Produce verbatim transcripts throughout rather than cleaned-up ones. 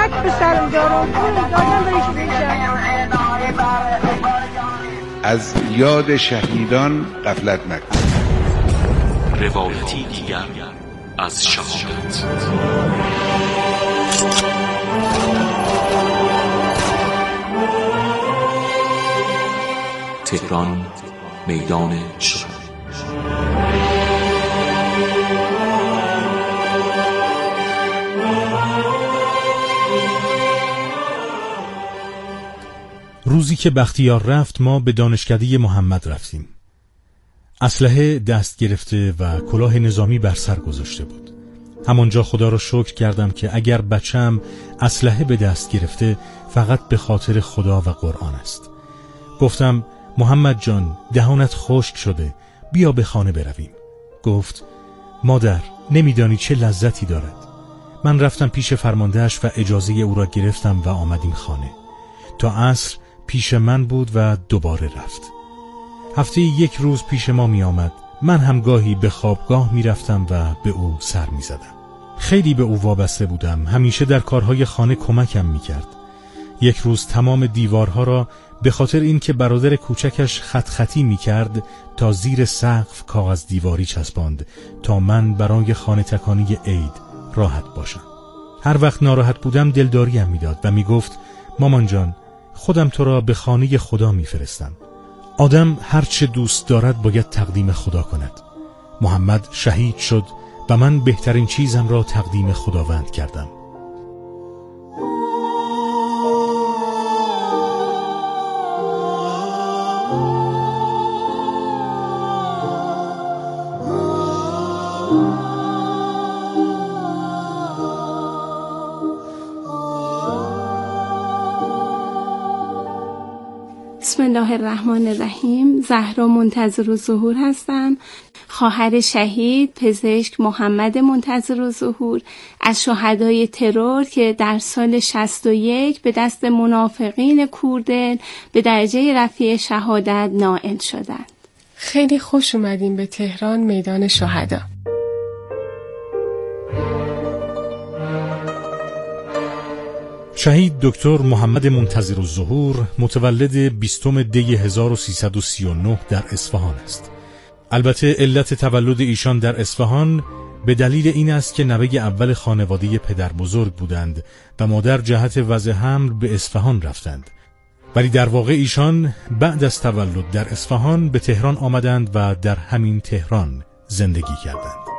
خاک به سرم دارم دادم بهش بگم. از یاد شهیدان غفلت مکن. روایتی دیگر از شهادت. تهران، میدان شهدا. روزی که بختیار رفت ما به دانشکده محمد رفتیم. اسلحه دست گرفته و کلاه نظامی بر سر گذاشته بود. همانجا خدا را شکر کردم که اگر بچم اسلحه به دست گرفته فقط به خاطر خدا و قرآن است. گفتم محمد جان دهانت خشک شده، بیا به خانه برویم. گفت مادر نمیدانی چه لذتی دارد. من رفتم پیش فرماندهش و اجازه او را گرفتم و آمدیم خانه. تا عصر پیش من بود و دوباره رفت. هفته یک روز پیش ما می آمد. من هم گاهی به خوابگاه می رفتم و به او سر می زدم. خیلی به او وابسته بودم. همیشه در کارهای خانه کمکم می کرد. یک روز تمام دیوارها را به خاطر اینکه برادر کوچکش خط خطی می کرد تا زیر سقف کاغذ دیواری چسباند تا من برای خانه تکانی عید راحت باشم. هر وقت ناراحت بودم دلداریم می داد و می گفت مامان جان خودم تو را به خانه خدا می فرستم. آدم هر چه دوست دارد باید تقدیم خدا کند. محمد شهید شد و من بهترین چیزم را تقدیم خداوند کردم. بسم الله الرحمن الرحیم. زهرا منتظرالظهور هستم، خواهر شهید پزشک محمد منتظرالظهور از شهدای ترور که در سال شصت و یک به دست منافقین کوردل به درجه رفیع شهادت نائل شدند. خیلی خوش اومدیم به تهران میدان شهدا. شهید دکتر محمد منتظرالظهور متولد بیستم دی هزار و سیصد و سی و نه در اصفهان است. البته علت تولد ایشان در اصفهان به دلیل این است که نوه اول خانواده پدر بزرگ بودند و مادر جهت وضع حمل به اصفهان رفتند. ولی در واقع ایشان بعد از تولد در اصفهان به تهران آمدند و در همین تهران زندگی کردند.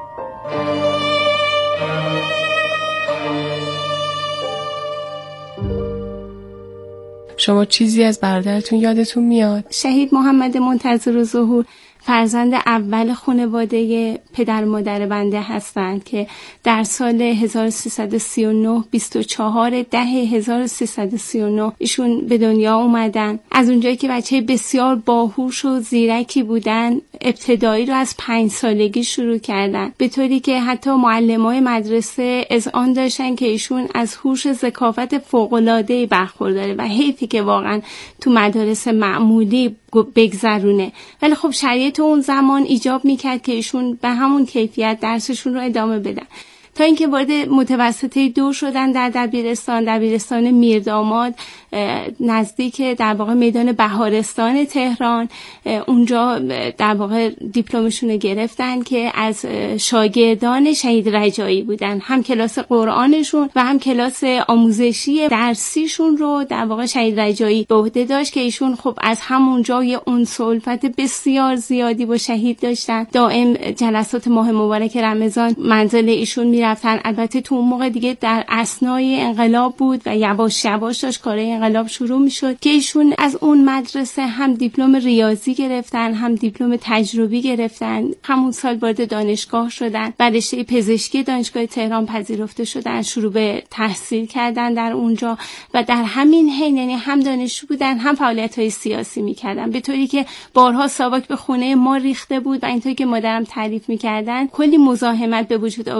شما چیزی از برادرتون یادتون میاد؟ شهید محمد منتظرالظهور فرزند اول خانواده پدر مادر بنده هستند که در سال هزار و سیصد و سی و نه بیست و چهار ده هزار و سیصد و سی و نه ایشون به دنیا اومدن. از اونجایی که بچه بسیار باهوش و زیرکی بودن ابتدایی رو از پنج سالگی شروع کردن، به طوری که حتی معلمای مدرسه اذعان داشتن که ایشون از هوش ذکاوت فوق‌العاده‌ای برخورداره و حیفی که واقعا تو مدارس معمولی بگذرونه. ولی خب شرایط اون زمان ایجاب میکرد که ایشون به همون کیفیت درسشون رو ادامه بدن تا اینکه وارد متوسطه دو شدن در دبیرستان دبیرستان میرداماد نزدیک در واقع میدان بهارستان تهران. اونجا در واقع دیپلمشون رو گرفتن که از شاگردان شهید رجایی بودن. هم کلاس قرآنشون و هم کلاس آموزشی درسیشون رو در واقع شهید رجایی به عهده داشت که ایشون خب از همونجا یه انس و الفت بسیار زیادی با شهید داشتن. دائم جلسات ماه مبارک رمضان منزل ایشون میرفتن. البته تو اون موقع دیگه در اثنای انقلاب بود و یواش یواش داشت کارهای انقلاب شروع میشد که ایشون از اون مدرسه هم دیپلم ریاضی گرفتن هم دیپلم تجربی گرفتن. همون سال وارد دانشگاه شدن و رشته پزشکی دانشگاه تهران پذیرفته شدن، شروع به تحصیل کردن در اونجا و در همین حین یعنی هم دانشجو بودن هم فعالیت‌های سیاسی میکردن، به طوری که بارها ساواک به خونه ما ریخته بود و اینطوری که مادرم تعریف میکردن کلی مزاحمت به وجود آورد. ولی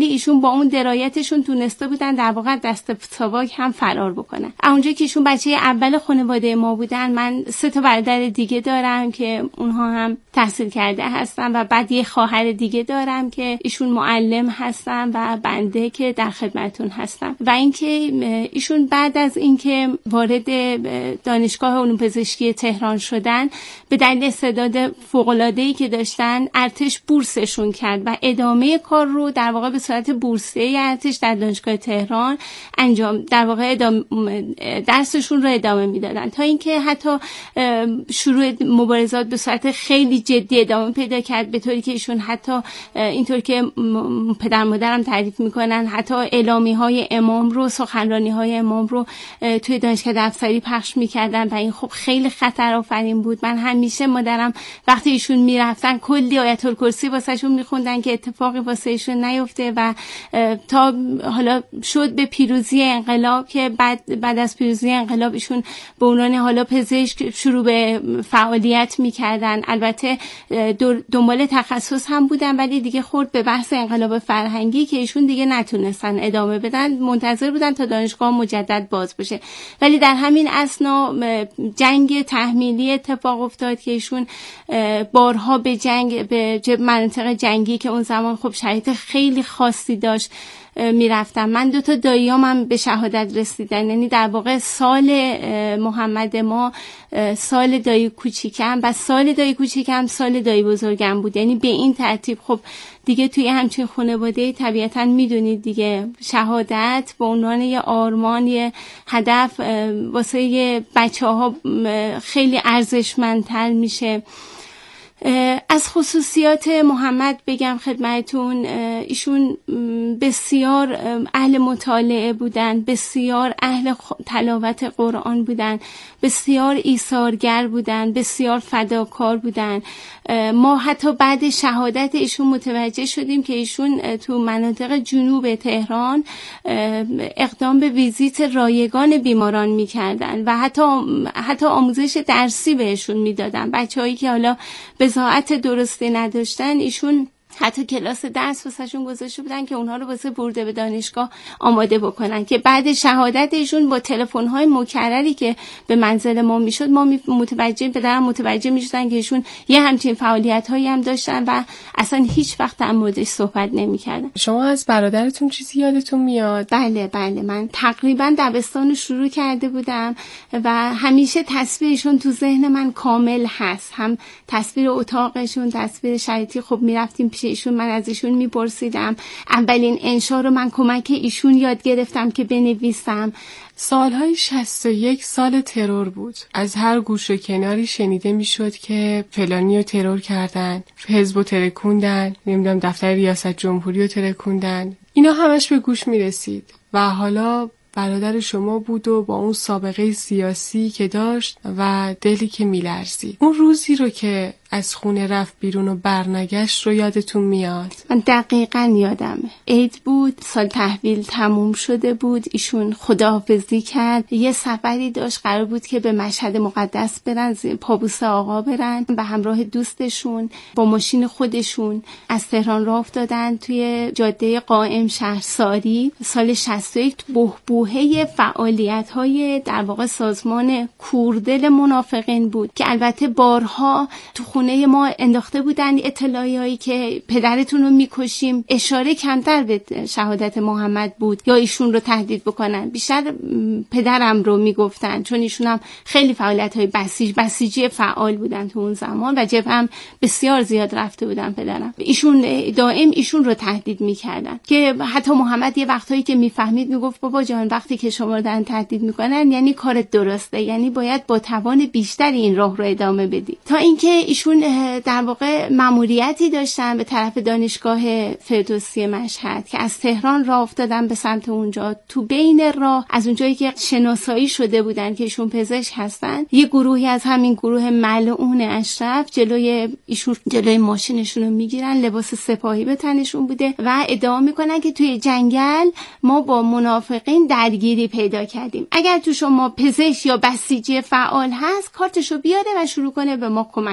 ایشون با اون درایتشون تونسته بودن در واقع دست ساواک هم فرار بکنن. اونجا که ایشون بچه اول خانواده ما بودن، من سه تا برادر دیگه دارم که اونها هم تحصیل کرده هستن و بعد یه خواهر دیگه دارم که ایشون معلم هستن و بنده که در خدمتون هستم. و اینکه ایشون بعد از اینکه وارد دانشگاه علوم پزشکی تهران شدن، به دلیل استعداد فوق‌العاده‌ای که داشتن، ارتش بورسشون کرد و ادامه کار رو در واقع به صورت بورسیه ارتش در دانشگاه تهران انجام در واقع ادامه درسشون رو ادامه میدادن، تا اینکه حتی شروع مبارزات به صورت خیلی جدی ادامه پیدا کرد، به طوری که ایشون حتی اینطور که پدر مادرم تعریف میکنن حتی اعلامی های امام رو، سخنرانی های امام رو توی دانشکده افسری پخش میکردن و این خب خیلی خطر آفرین بود. من همیشه مادرم وقتی ایشون میرفتن کلی آیت الکرسی واسهشون میخوندن که اتفاقی واسه ایشون نیفته و تا حالا شد به پیروزی انقلاب که بعد بعد از پیروزی انقلاب ایشون به عنوان حالا پزشک شروع به فعالیت میکردن. البته دنبال تخصص هم بودن ولی دیگه خورد به بحث انقلاب فرهنگی که ایشون دیگه نتونستن ادامه بدن، منتظر بودن تا دانشگاه مجدد باز بشه. ولی در همین اثنا جنگ تحمیلی اتفاق افتاد که ایشون بارها به جنگ به مناطق جنگی که اون زمان خب شرایط خیلی خاصی داشت میرفتم. من دو تا داییام هم به شهادت رسیدن، یعنی در واقع سال محمد ما سال دایی کوچیکم و سال دایی کوچیکم سال دایی بزرگم بود، یعنی به این ترتیب. خب دیگه توی همچین خانواده طبیعتاً میدونید دیگه شهادت به عنوان یه آرمان، یه هدف واسه یه بچه ها خیلی ارزشمندتر میشه. از خصوصیات محمد بگم خدمتون، ایشون بسیار اهل مطالعه بودن، بسیار اهل تلاوت قرآن بودن، بسیار ایثارگر بودن، بسیار فداکار بودن. ما حتی بعد شهادت ایشون متوجه شدیم که ایشون تو مناطق جنوب تهران اقدام به ویزیت رایگان بیماران میکردن و حتی حتی آموزش درسی بهشون میدادن. بچه‌هایی که حالا بضاعت درستی نداشتن ایشون حتی کلاس درس واسهشون گذاشته بودن که اونها رو واسه برده به دانشگاه آماده بکنن، که بعد شهادت ایشون با تلفن‌های مکرری که به منزل ما میشد ما متوجه پدرم متوجه میشدن که ایشون یه همچین فعالیت‌هایی هم داشتن و اصلا هیچ وقت در موردش صحبت نمی‌کردن. شما از برادرتون چیزی یادتون میاد؟ بله بله، من تقریبا دبستان رو شروع کرده بودم و همیشه تصویرشون تو ذهن من کامل هست، هم تصویر اتاقشون، تصویر شریطی. خب میرفتیم پیش ایشون، من از ایشون میپرسیدم. اولین انشا رو من کمک ایشون یاد گرفتم که بنویسم. سالهای شصت و یک سال ترور بود. از هر گوش و کناری شنیده میشد که فلانی رو ترور کردن، حزب رو ترکوندن، نمیدونم دفتر ریاست جمهوری رو ترکوندن. اینا همش به گوش میرسید و حالا برادر شما بود و با اون سابقه سیاسی که داشت و دلی که میلرزید. اون روزی رو که از خونه رفت بیرون و برنگشت رو یادتون میاد؟ من دقیقاً یادمه. عید بود، سال تحویل تموم شده بود، ایشون خداحافظی کرد، یه سفری داشت، قرار بود که به مشهد مقدس برن، پابوس آقا برن، به همراه دوستشون با ماشین خودشون از تهران راه افتادن توی جاده قائم شهرساری. سال شصت و یک بحبوحه فعالیت‌های در واقع سازمان کوردل منافقین بود که البته بارها تو خونه ما انداخته بودن اطلاعیه‌ای که پدرتون رو میکشیم. اشاره کمتر به شهادت محمد بود یا ایشون رو تهدید بکنن، بیشتر پدرم رو میگفتن، چون ایشون هم خیلی فعالیت‌های بسیج بسیجی فعال بودن تو اون زمان و جبهه هم بسیار زیاد رفته بودن پدرم. ایشون دائم ایشون رو تهدید میکردن که حتی محمد یه وقتایی که میفهمید میگفت بابا جان وقتی که شما رو دارن تهدید میکنن یعنی کارت درسته، یعنی باید با توان بیشتر این راه رو ادامه بدی. تا اینکه ایشون در واقع مأموریتی داشتن به طرف دانشگاه فردوسی مشهد که از تهران راه افتادن به سمت اونجا. تو بین راه از اونجایی که شناسایی شده بودن که ایشون پزشک هستن، یه گروهی از همین گروه ملعون اشرف جلوی ایشون جلوی ماشینشون رو میگیرن، لباس سپاهی به تنشون بوده و ادعا میکنن که توی جنگل ما با منافقین درگیری پیدا کردیم، اگر تو شما پزشک یا بسیجی فعال هست کارتشو بیاره و شروع کنه به ما کمک کردن.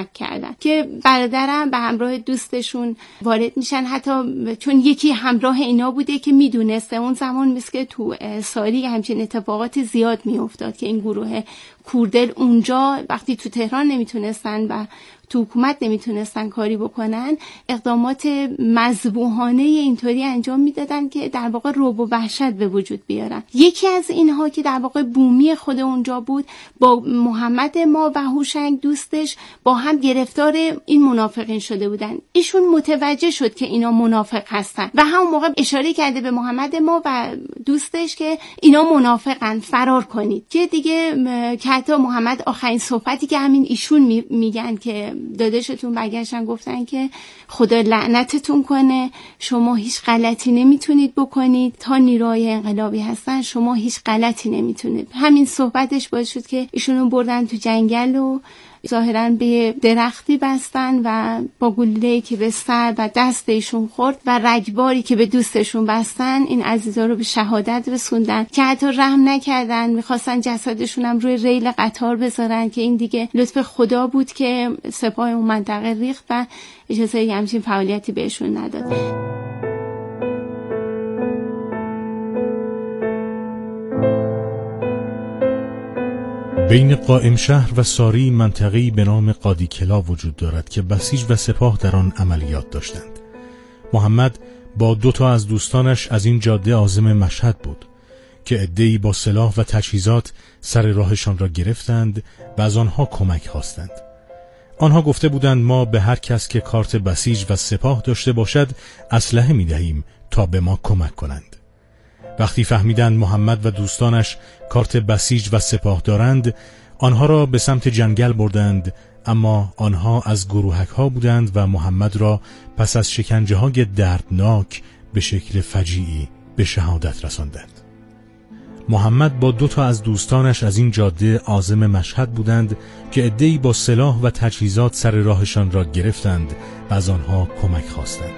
میکنن که برادرم به همراه دوستشون وارد میشن، حتی چون یکی همراه اینا بوده که میدونسته. اون زمان مثل که تو ساری همچین اتفاقات زیاد میافتاد که این گروه کوردل اونجا وقتی تو تهران نمیتونستن و تو حکومت نمیتونستن کاری بکنن، اقدامات مذبوحانه اینطوری انجام میدادن که در واقع رعب و وحشت به وجود بیارن. یکی از اینها که در واقع بومی خود اونجا بود، با محمد ما و هوشنگ دوستش با هم گرفتار این منافقین شده بودن. ایشون متوجه شد که اینا منافق هستن و همون موقع اشاره کرده به محمد ما و دوستش که اینا منافقن، فرار کنید. که دیگه که حتی محمد آخرین صحبتی که همین ایشون می میگن که داداشتون برگشتن گفتن که خدا لعنتتون کنه، شما هیچ غلطی نمیتونید بکنید، تا نیروهای انقلابی هستن شما هیچ غلطی نمیتونید. همین صحبتش باعث شد که ایشونو بردن تو جنگل و ظاهراً به درختی بستن و با گلوله‌ای که به سر و دست ایشون خورد و رگباری که به دوستشون بستن این عزیزا رو به شهادت رسوندن که حتی رحم نکردن، میخواستن جسدشون هم روی ریل قطار بذارن که این دیگه لطف خدا بود که سپاه اون منطقه ریخت و اجازه همچین فعالیتی بهشون نداد. بین قائم شهر و ساری منطقه‌ای به نام قادی کلا وجود دارد که بسیج و سپاه در آن عملیات داشتند. محمد با دو تا از دوستانش از این جاده عازم مشهد بود که عده‌ای با سلاح و تجهیزات سر راهشان را گرفتند و از آنها کمک خواستند. آنها گفته بودند ما به هر کس که کارت بسیج و سپاه داشته باشد اسلحه می‌دهیم تا به ما کمک کنند. وقتی فهمیدند محمد و دوستانش کارت بسیج و سپاه دارند، آنها را به سمت جنگل بردند، اما آنها از گروهک ها بودند و محمد را پس از شکنجه های دردناک به شکل فجیعی به شهادت رساندند. محمد با دو تا از دوستانش از این جاده عازم مشهد بودند که عده‌ای با سلاح و تجهیزات سر راهشان را گرفتند و از آنها کمک خواستند.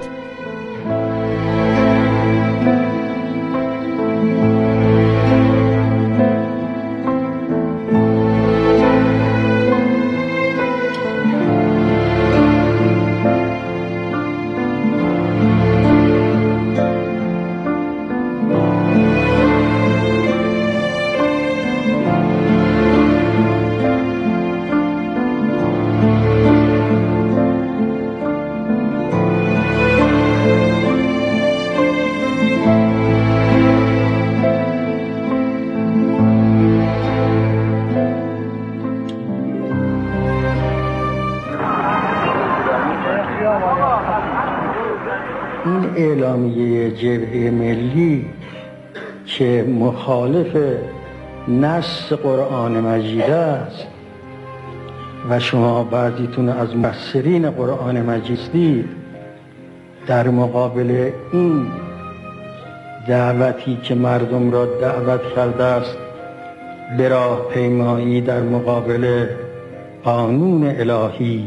اعلامیه جبهه ملی که مخالف نص قرآن مجید است و شما بعضیتون از مفسرین قرآن مجید در مقابل این دعوتی که مردم را دعوت کرده است به راه پیمایی در مقابل قانون الهی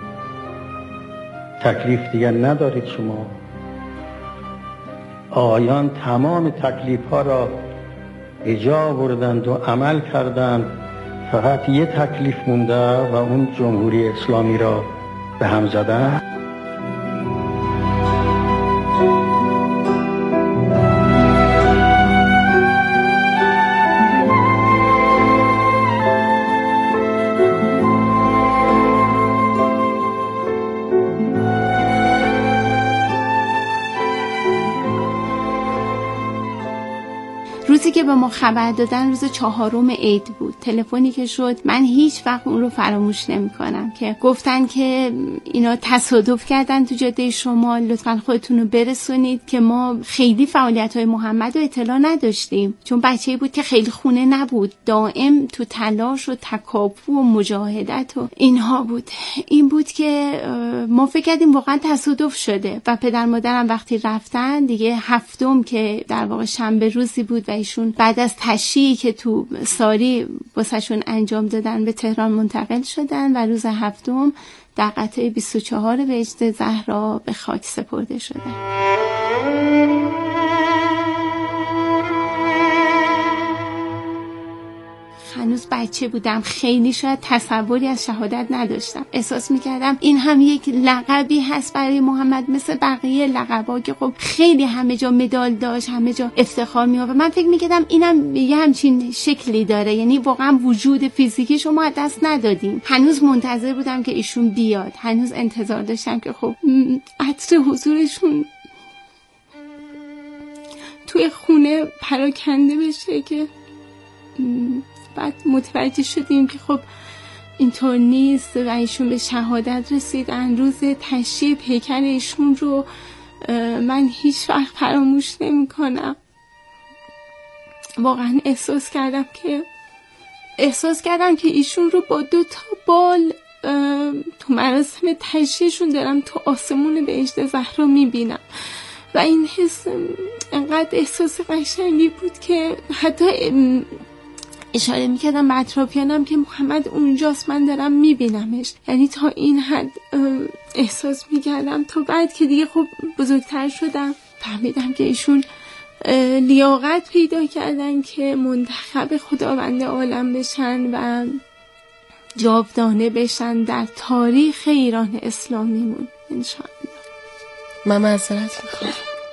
تکلیف دیگر ندارید. شما آیان تمام تکلیف ها را اجا بردند و عمل کردند، فقط یه تکلیف مونده و اون جمهوری اسلامی را به هم زدن. روزی که به ما خبر دادن روز چهارم عید بود. تلفنی که شد من هیچ وقت اون رو فراموش نمی کنم که گفتن که اینا تصادف کردن تو جاده شمال، لطفاً خودتون رو برسونید که ما خیلی فعالیت‌های محمد رو اطلاع نداشتیم، چون بچه‌ای بود که خیلی خونه نبود، دائم تو تلاش و تکاپو و مجاهدت و اینها بود. این بود که ما فکر کردیم واقعا تصادف شده و پدر مادرم وقتی رفتن دیگه هفتم که در واقع شنبه روزی بود و ایشون بعد از تشییعی که تو ساری واسهشون انجام دادن به تهران منتقل شدن و روز هفتم در قطعه بیست و چهار بهشت زهرا به خاک سپرده شدن. هنوز بچه بودم، خیلی شاید تصوری از شهادت نداشتم. احساس میکردم این هم یک لقبی هست برای محمد مثل بقیه لقبا که خب خیلی همه جا مدال داشت، همه جا افتخار می‌آورد. من فکر میکردم اینم یه همچین شکلی داره، یعنی واقعا وجود فیزیکی شما از دست ندادیم. هنوز منتظر بودم که ایشون بیاد، هنوز انتظار داشتم که خب عطر حضورشون توی خونه پراکنده بشه که بعد متوجه شدیم که خب اینطور نیست و ایشون به شهادت رسیدن. روز تشییع پیکر ایشون رو من هیچ وقت فراموش نمی کنم. واقعا احساس کردم که احساس کردم که ایشون رو با دو تا بال تو مراسم تشییعشون دارم تو آسمون بهشت زهرا میبینم و این حس انقدر احساس قشنگی بود که حتی اشاره میکردم به اطرافیانم که محمد اونجاست، من دارم میبینمش. یعنی تا این حد احساس میکردم. تا بعد که دیگه خب بزرگتر شدم فهمیدم که ایشون لیاقت پیدا کردن که منتخب خداوند عالم بشن و جاودانه بشن در تاریخ ایران اسلامیمون انشاءالله. من معذرت میخوام.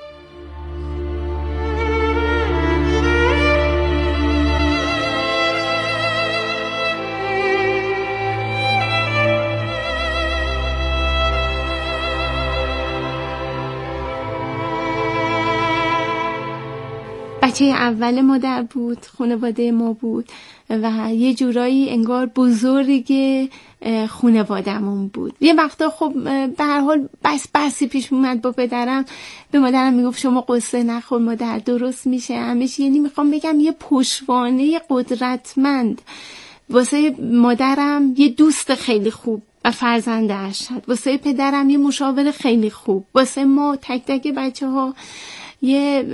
بچه اول مادر بود، خانواده ما بود و یه جورایی انگار بزرگ خانواده‌مون بود. یه وقتا خب به هر حال بس بسی پیش اومد با پدرم، به مادرم میگفت شما قصه نخور مادر، درست میشه همش. یعنی میخوام بگم یه پشتوانه قدرتمند واسه مادرم، یه دوست خیلی خوب و فرزند ارشد، واسه پدرم یه مشاور خیلی خوب، واسه ما تک تک بچه ها یه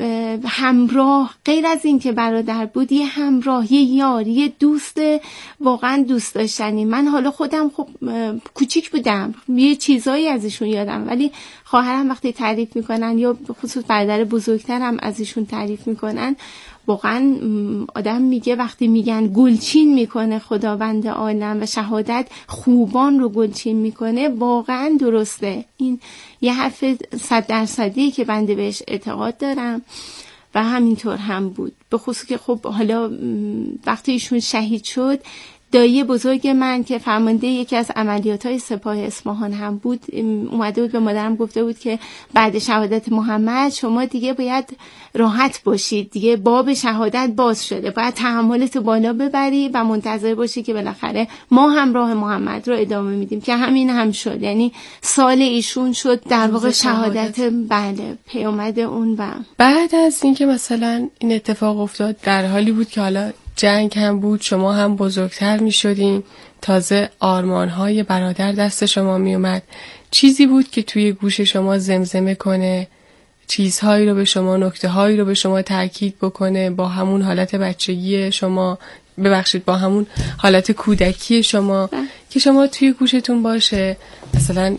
همراه، غیر از این که برادر بود یه همراه، یه یار، یه دوست واقعا دوست داشتنی. من حالا خودم خب کوچیک بودم، یه چیزایی ازشون یادم، ولی خواهرم وقتی تعریف میکنن یا خصوص برادر بزرگترم ازشون تعریف میکنن، واقعا آدم میگه وقتی میگن گلچین میکنه خداوند عالم و شهادت خوبان رو گلچین میکنه، واقعا درسته. این یه حرف صد درصدی که بنده بهش اعتقاد دارم و همینطور هم بود. به خصوص که خب حالا وقتی ایشون شهید شد، دایی بزرگ من که فرمانده یکی از عملیات‌های سپاه اصفهان هم بود، اومده بود به مادرم گفته بود که بعد شهادت محمد شما دیگه باید راحت باشید، دیگه باب شهادت باز شده، باید تحملت بالا ببری و منتظر باشی که بالاخره ما هم راه محمد رو ادامه میدیم، که همین هم شد. یعنی سال ایشون شد در واقع شهادت, شهادت بله پیامد اون. و بعد از اینکه مثلا این اتفاق افتاد، در حالی بود که حالا جنگ هم بود، شما هم بزرگتر می شدین، تازه آرمان‌های برادر دست شما می اومد، چیزی بود که توی گوش شما زمزمه کنه، چیزهایی رو به شما، نکته‌هایی رو به شما تاکید بکنه با همون حالت بچگی شما، ببخشید با همون حالت کودکی شما ده. که شما توی گوشتون باشه. مثلا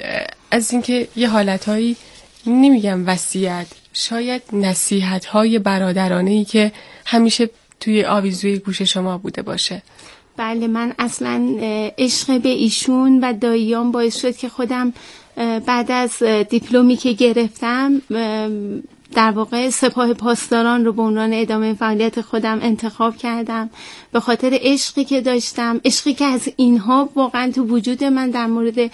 از اینکه یه حالتهایی، نمیگم وصیت، شاید نصیحت‌های برادرانه‌ای که همیشه توی آویزوی گوش شما بوده باشه. بله، من اصلا عشق به ایشون و داییام باعث شد که خودم بعد از دیپلمی که گرفتم در واقع سپاه پاسداران رو به عنوان ادامه فعالیت خودم انتخاب کردم، به خاطر عشقی که داشتم، عشقی که از اینها واقعا تو وجود من در مورد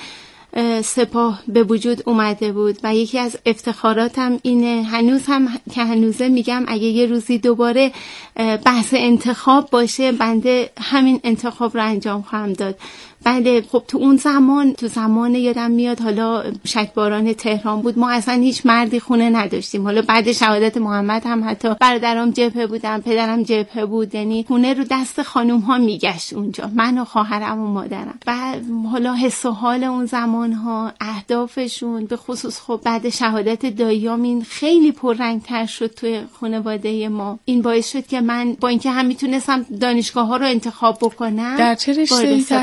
سپاه به وجود اومده بود و یکی از افتخاراتم اینه. هنوز هم که هنوزه میگم اگه یه روزی دوباره بحث انتخاب باشه، بنده همین انتخاب رو انجام خواهم داد. بله خب تو اون زمان، تو زمان یادم میاد حالا شکباران تهران بود، ما اصلا هیچ مردی خونه نداشتیم. حالا بعد شهادت محمد هم حتی برادرام جبهه بودن، پدرم جبهه بود، یعنی خونه رو دست خانوم ها میگشت اونجا، من و خواهرم و مادرم. و حالا حس و حال اون زمان ها، اهدافشون، به خصوص خب بعد شهادت داییام این خیلی پررنگ‌تر شد توی خانواده ما. این باعث شد که من با اینکه هم میتونستم دانشگاه ها رو انتخاب بکنم، در چه رشته‌ای تحصیل کردی؟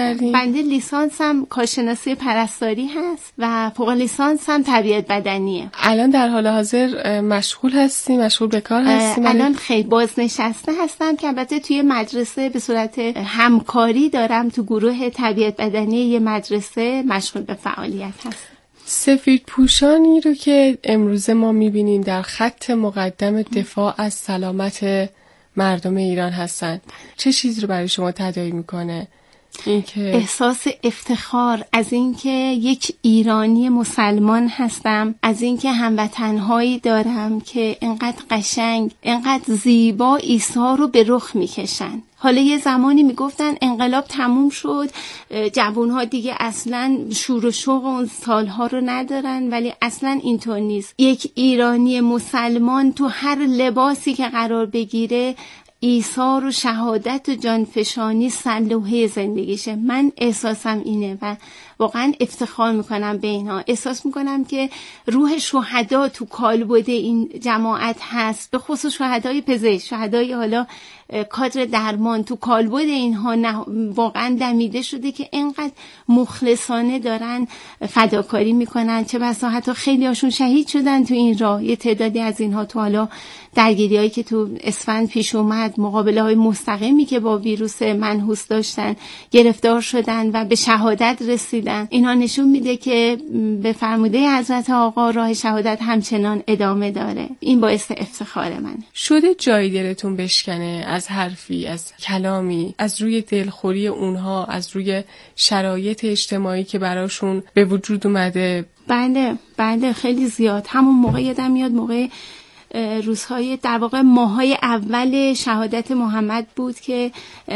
کردین؟ بنده لیسانسم کارشناسی پرستاری هست و فوق لیسانسم تربیت بدنیه. الان در حال حاضر مشغول هستی؟ مشغول به کار هستی؟ الان خیلی بازنشسته هستم که البته توی مدرسه به صورت همکاری دارم، تو گروه تربیت بدنی یه مدرسه مشغول به فعالیت هستم. سفید پوشانی رو که امروزه ما میبینیم در خط مقدم دفاع از سلامت مردم ایران هستن، چه چیزی رو برای شما تداعی میکنه؟ اینکه احساس افتخار از اینکه یک ایرانی مسلمان هستم، از اینکه هموطنهایی دارم که اینقدر قشنگ، اینقدر زیبا عیسی رو به رخ میکشن. حالا یه زمانی میگفتن انقلاب تموم شد، جوانها دیگه اصلا شور و شوق اون سالها رو ندارن، ولی اصلا اینطور نیست. یک ایرانی مسلمان تو هر لباسی که قرار بگیره ایثار و شهادت و جانفشانی سلوحه زندگیشه. من احساسم اینه و واقعا افتخار میکنم به اینها. احساس میکنم که روح شهدا تو کالبد این جماعت هست، به خصوص شهدای پزشک، شهدای حالا کادر درمان، تو کالبد اینها واقعا دمیده شده که اینقدر مخلصانه دارن فداکاری میکنن. چه بسا حتی خیلی هاشون شهید شدن تو این راه. یه تعدادی از اینها تو حالا درگیری هایی که تو اسفند پیش اومد، مقابله های مستقیمی که با ویروس منحوس داشتن، گرفتار شدن و به شهادت رسیدن. اینا نشون میده که به فرموده حضرت آقا راه شهادت همچنان ادامه داره. این باعث افتخار منه. شده جای دلتون بشکنه از حرفی، از کلامی، از روی دلخوری اونها، از روی شرایط اجتماعی که براشون به وجود اومده؟ بله بله خیلی زیاد. همون موقع یادم میاد، موقع روزهای در واقع ماهای اول شهادت محمد بود که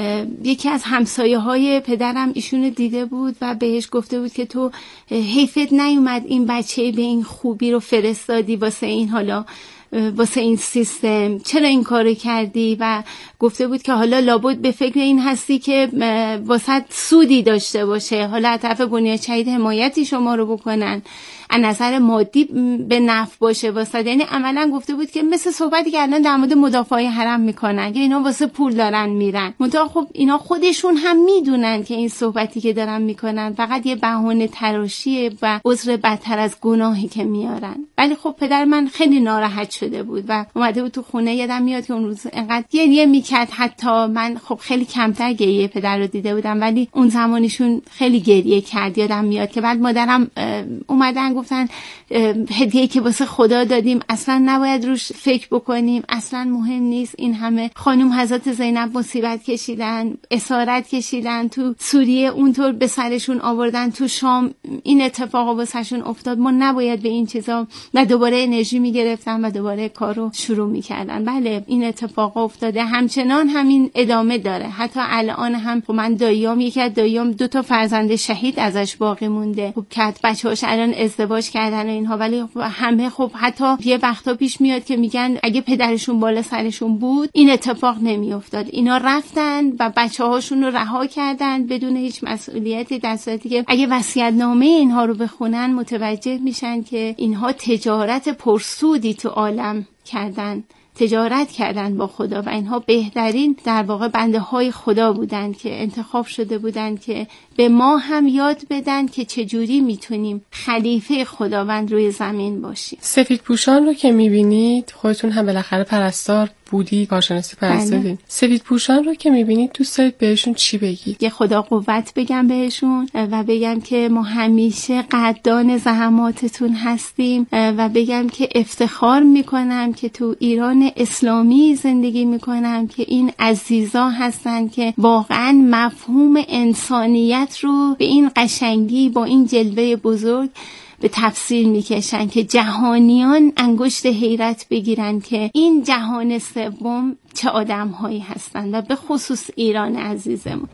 یکی از همسایه های پدرم ایشونو دیده بود و بهش گفته بود که تو حیفت نیومد این بچه به این خوبی رو فرستادی واسه این حالا واسه این سیستم، چرا این کارو کردی؟ و گفته بود که حالا لابد به فکر این هستی که واسه سودی داشته باشه، حالا از طرف بنیاد شهید حمایتی شما رو بکنن، از نظر مادی به نفع باشه واسه. یعنی عملا گفته بود که مثل صحبتی که الان در مورد مدافعای حرم میکنن که اینا واسه پول دارن میرن، منتها خب اینا خودشون هم میدونن که این صحبتی که دارن میکنن فقط یه بهانه تراشیه و عذر بدتر از گناهی که میارن. ولی خب پدر من خیلی ناراحت شده بود و اومده بود تو خونه. یادم میاد که اون روز انقدر گریه میکرد، حتی من خب خیلی کمتر گریه پدر رو دیده بودم، ولی اون زمانشون خیلی گریه کرد. یادم میاد که بعد مادرم اومدن گفتن هدیه‌ای که واسه خدا دادیم اصلا نباید روش فکر بکنیم، اصلا مهم نیست. این همه خانم حضرت زینب مصیبت کشیدن، اسارت کشیدن، تو سوریه اونطور به سرشون آوردن، تو شام این اتفاقا واسهشون افتاد، ما نباید به این چیزا. و دوباره انرژی میگرفتن و دوباره کارو شروع میکردن. بله این اتفاقا افتاده، همچنان همین ادامه داره. حتی الان هم خب من داییام، یکی از داییام دو تا فرزند شهید ازش باقی مونده. خب که بچه‌هاش الان ازدواج کردن و اینها، ولی همه خب حتی یه وقتا پیش میاد که میگن اگه پدرشون بالا سرشون بود این اتفاق نمیافتاد. اینا رفتن و بچه‌هاشون رو رها کردن بدون هیچ مسئولیتی، در صورتی که اگه وصیت‌نامه اینها رو بخونن متوجه میشن که اینها تجارت پرسودی تو عالم کردن، تجارت کردن با خدا و اینها بهترین در واقع بنده های خدا بودن که انتخاب شده بودن که به ما هم یاد بدن که چجوری میتونیم خلیفه خداوند روی زمین باشیم. سفید پوشان رو که میبینید، خودتون هم بالاخره پرستار بودید، کارشناسی پرستاری. سفید پوشان رو که میبینید دوست دارید بهشون چی بگید؟ یه خدا قوت بگم بهشون و بگم که ما همیشه قدردان زحماتتون هستیم و بگم که افتخار میکنم که تو ایران اسلامی زندگی میکنم که این عزیزا هستن که واقعا مفهوم انسانیت رو به این قشنگی با این جلوه بزرگ به تفسیر میکشن که جهانیان انگشت حیرت بگیرن که این جهان سوم چه آدم هایی هستن و به خصوص ایران عزیزمون.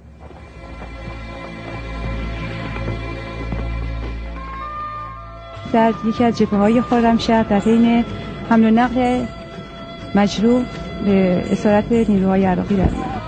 در یکی از جبهه‌های خرمشهر در حین حمل و نقل مجروح به اسارت نیروهای عراقی رفتم.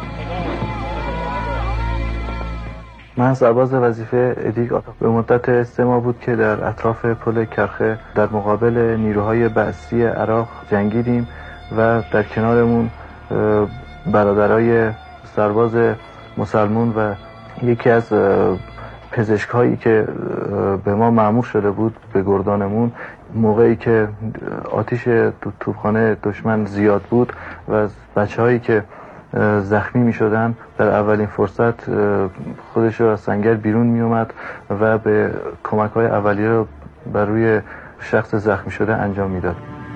من سرباز وظیفه ادیگ آتاف به مدت سه ماه بود که در اطراف پل کرخه در مقابل نیروهای بعثی عراق جنگیدیم و در کنارمون برادرای سرباز مسلمون و یکی از پزشک هایی که به ما مأمور شده بود به گردانمون، موقعی که آتیش توپخانه دشمن زیاد بود و از بچه هایی که زخمی می شدن در اولین فرصت خودش رو از سنگر بیرون می اومد و به کمک های اولیه رو بر روی شخص زخمی شده انجام می داد.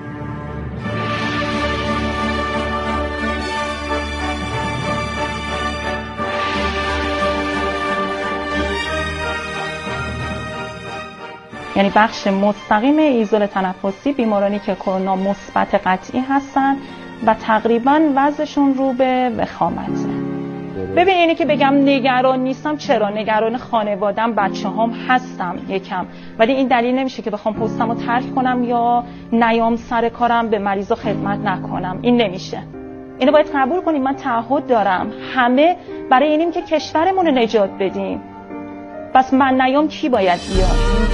یعنی بخش مستقیم ایزول تنفسی بیمارانی که کرونا مثبت قطعی هستن و تقریبا وضعشون رو به وخامته. ببین اینی که بگم نگران نیستم، چرا؟ نگران خانوادم، بچه هم هستم یکم، ولی این دلیل نمیشه که بخوام پستم رو ترک کنم یا نیام سر کارم به مریضا خدمت نکنم. این نمیشه. اینو باید قبول کنیم. من تعهد دارم همه برای اینیم که کشورمون رو نجات بدیم. پس من نیام کی باید بیاد؟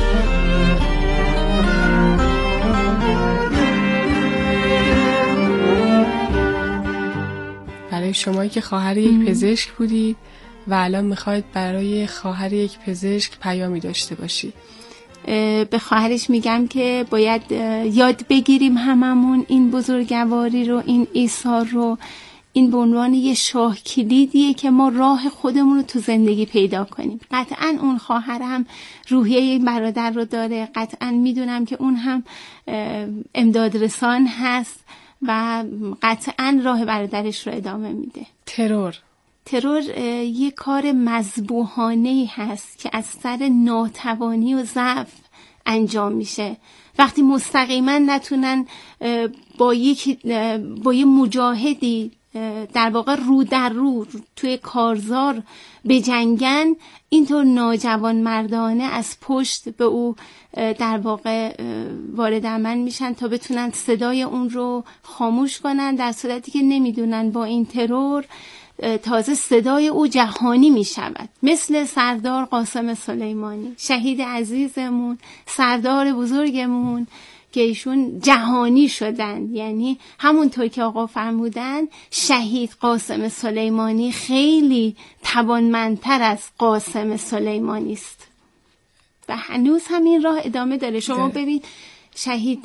برای شمایی که خواهر یک پزشک بودید و الان میخواید برای خواهر یک پزشک پیامی داشته باشید، به خواهرش میگم که باید یاد بگیریم هممون این بزرگواری رو، این ایثار رو. این به عنوان یه شاه کلیدیه که ما راه خودمون رو تو زندگی پیدا کنیم. قطعاً اون خواهر هم روحیه این برادر رو داره، قطعاً میدونم که اون هم امداد رسان هست و قطعاً راه برادرش رو ادامه میده. ترور ترور یه کار مذبوحانه‌ای هست که از سر ناتوانی و ضعف انجام میشه. وقتی مستقیما نتونن با یک با یه مجاهدی در واقع رو در رو توی کارزار بجنگن، اینطور ناجوان مردانه از پشت به او در واقع وارد عمل میشن تا بتونن صدای اون رو خاموش کنن، در صورتی که نمیدونن با این ترور تازه صدای او جهانی می شود. مثل سردار قاسم سلیمانی، شهید عزیزمون، سردار بزرگمون که ایشون جهانی شدن. یعنی همونطور که آقا فرمودن شهید قاسم سلیمانی خیلی توانمندتر از قاسم سلیمانی است و هنوز همین راه ادامه داره. شما ببین شهید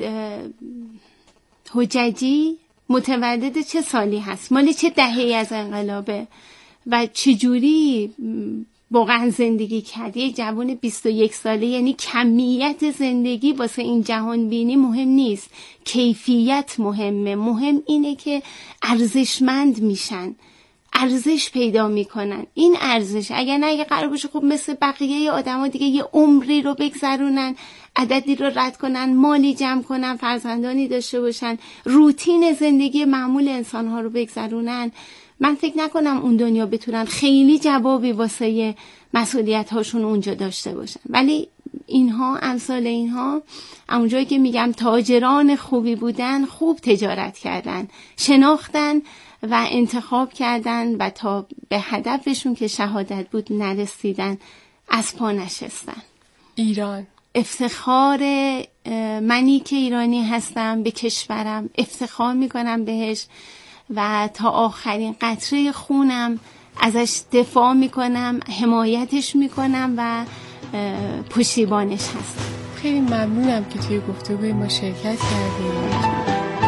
حججی متولد چه سالی هست، مال چه دهه‌ای از انقلابه و چجوری واقعا زندگی کرد. یک جوان بیست و یک ساله. یعنی کمیت زندگی واسه این جهان بینی مهم نیست، کیفیت مهمه. مهم اینه که ارزشمند میشن، ارزش پیدا میکنن. این ارزش اگر نه، اگه قرار باشه خب مثل بقیه آدما دیگه یه عمری رو بگذرونن، عددی رو رد کنن، مالی جمع کنن، فرزندانی داشته باشن، روتین زندگی معمول انسانها رو بگذرونن، من فکر نکنم اون دنیا بتونن خیلی جوابی واسه مسئولیت هاشون اونجا داشته باشن. ولی اینها، امثال اینها، اونجایی که میگم تاجران خوبی بودن، خوب تجارت کردن، شناختن و انتخاب کردن و تا به هدفشون که شهادت بود نرسیدن، از پا نشستن. ایران افتخار منی که ایرانی هستم به کشورم، افتخار میکنم بهش و تا آخرین قطره خونم ازش دفاع میکنم، حمایتش میکنم و پشتیبانش هستم. خیلی ممنونم که توی گفتگوی ما شرکت کردید.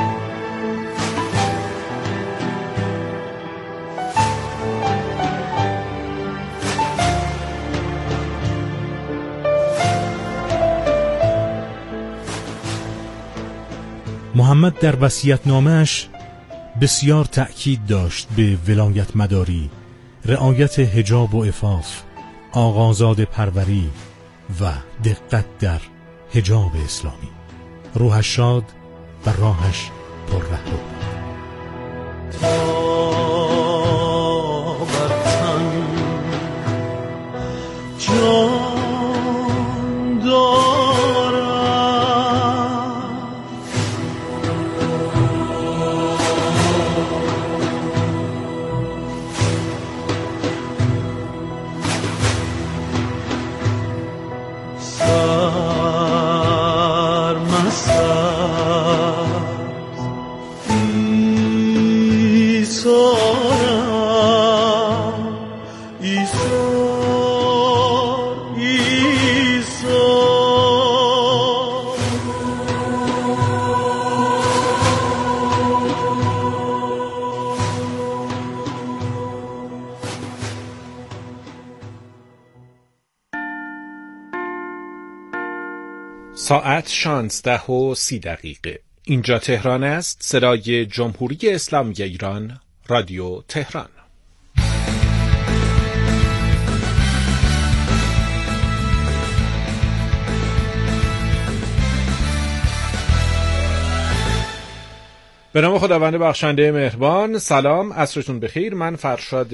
محمد در وصیت‌نامه‌اش بسیار تأکید داشت به ولایت مداری، رعایت حجاب و عفاف، آقازاده پروری و دقت در حجاب اسلامی. روحش شاد و راهش پر رهرو. So ساعت شانزده و سی دقیقه. اینجا تهران است. صدای جمهوری اسلامی ایران، رادیو تهران. به نام خداوند بخشنده مهربان. سلام، عصرتون بخیر. من فرشاد